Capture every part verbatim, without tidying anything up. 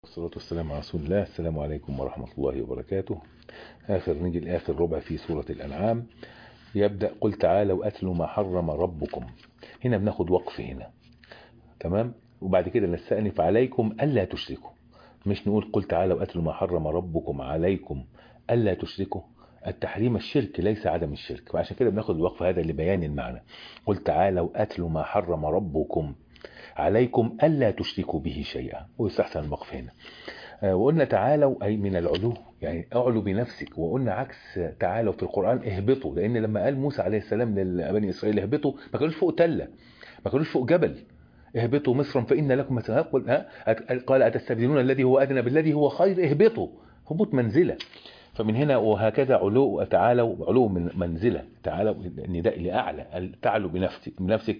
والصلاة والسلام على رسول الله. السلام عليكم ورحمة الله وبركاته. آخر نيجي لآخر ربع في سورة الأنعام. يبدأ قل تعالوا أتلوا ما حرم ربكم. هنا بناخد وقف هنا، تمام، وبعد كده نستأنف عليكم ألا تشركوا. مش نقول قل تعالوا أتلوا ما حرم ربكم عليكم ألا تشركوا. التحريم الشرك ليس عدم الشرك، وعشان كده بناخد الوقف هذا لبيان المعنى. قل تعالوا أتلوا ما حرم ربكم عليكم ألا تشركوا به شيئا، ويستحسن الوقف هنا. وقلنا تعالوا أي من العلو، يعني اعلوا بنفسك. وقلنا عكس تعالوا في القرآن اهبطوا، لأن لما قال موسى عليه السلام لبني إسرائيل اهبطوا ما كانوش فوق تلة، ما كانوش فوق جبل. اهبطوا مصرا فإن لكم مثلا، قال أتستبدلون الذي هو أدنى بالذي هو خير. اهبطوا، هبوط منزلة. فمن هنا وهكذا علو، تعالوا علو من منزلة، تعالوا النداء لأعلى، تعالوا بنفسك بنفسك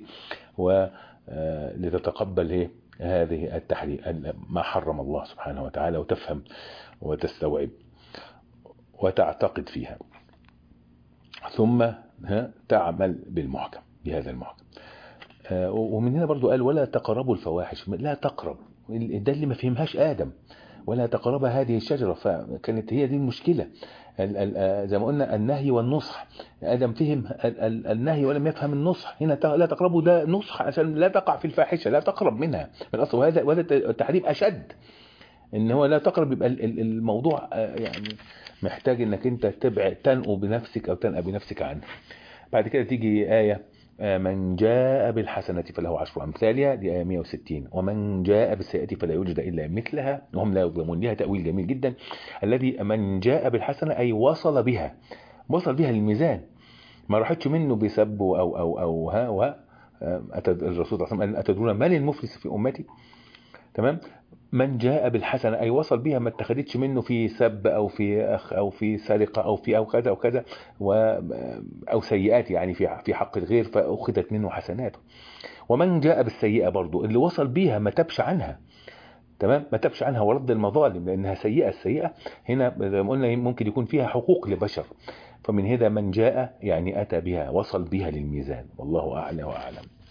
ولتتقبل ايه هذه التحريم ما حرم الله سبحانه وتعالى، وتفهم وتستوعب وتعتقد فيها، ثم تعمل بالمحكم، بهذا المحكم. ومن هنا برضو قال ولا تقربوا الفواحش، لا تقرب، ده اللي ما فهمهاش آدم، ولا تقرب هذه الشجرة. فكانت هي دي المشكلة، زي ما قلنا النهي والنصح. آدم فهم النهي ولم يفهم النصح. هنا لا تقربوا ده نصح عشان لا تقع في الفاحشة، لا تقرب منها من الأصل. وهذا وهذا التحريم أشد، إن هو لا تقرب. يبقى الموضوع يعني محتاج إنك أنت تبعد، تنقو بنفسك أو تنقى بنفسك عنه. بعد كده تيجي آية من جاء بالحسنة فله عشر أمثالها، دي آية مئة وستين. ومن جاء بالسيئة فلا يوجد إلا مثلها وهم لا يظلمون. لها تأويل جميل جدا. الذي من جاء بالحسنة أي وصل بها، وصل بها للميزان، ما راحتش منه بسب أو أو أو ها وها. الرسول صلى الله عليه وسلم أتدرون من المفلس في أمتي؟ تمام. من جاء بالحسنة أي وصل بها، ما اتخذتش منه في سب أو في أخ أو في سرقة أو في أو كذا أو كذا و أو سيئات، يعني في في حق الغير، فأخذت منه حسناته. ومن جاء بالسيئة برضو اللي وصل بيها ما تبش عنها، تمام، ما تبش عنها ورد المظالم، لأنها سيئة. السيئة هنا زي ما قلنا ممكن يكون فيها حقوق لبشر. فمن هذا من جاء يعني أتى بها، وصل بها للميزان. والله أعلى وأعلم.